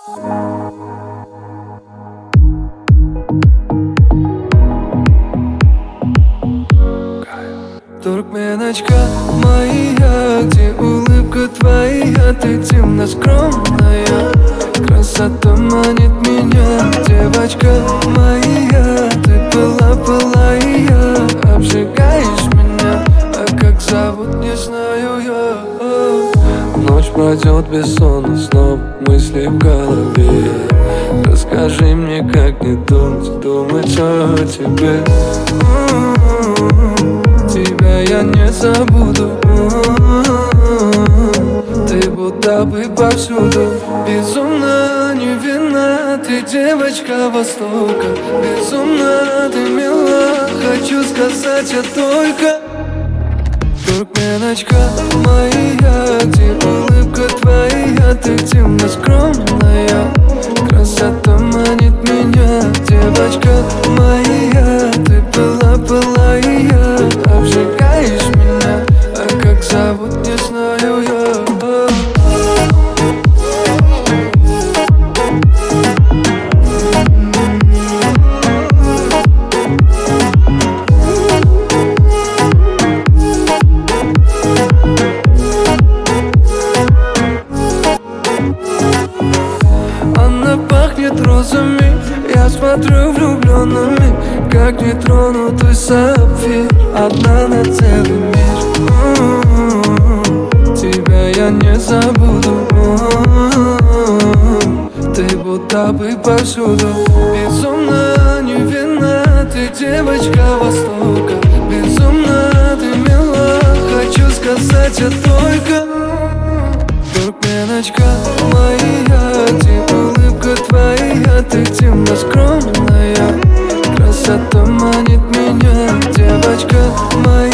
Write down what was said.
Туркменочка моя, где улыбка твоя, ты темно скромная, красота манит меня. Девочка моя, ты пыла и я, обжигаешь меня, а как зовут, не знаю я. Ночь пройдет без сона, снова мысли в голове. Расскажи мне, как не думать о тебе. Тебя я не забуду. Ты будто бы повсюду. Безумно невинна, ты девочка Востока. Безумно ты мила, хочу сказать я только. Туркменочка моя, где улыбка твоя, ты темно скромная, красота манит меня. Девочка моя, ты пыла и я, обжигаешь меня, а как зовут, не знаю я. Она пахнет розами, я смотрю влюбленными, как нетронутый сапфир, одна на целый мир. Тебя я не забуду. Ты будто бы повсюду. Безумно невинна, ты девочка Востока. Безумно ты мила, хочу сказать я только. Туркменочка моя, где улыбка твоя, ты темно скромная, красота манит меня. Девочка моя.